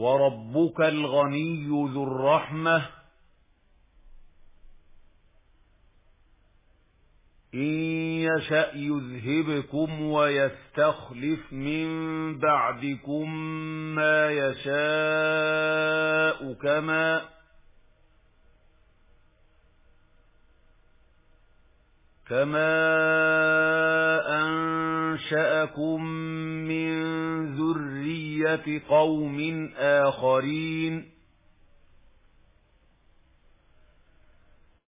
وربك الغني ذو الرحمة إن يشأ يذهبكم ويستخلف من بعدكم ما يشاء كما أنشأكم من ذرية قوم آخرين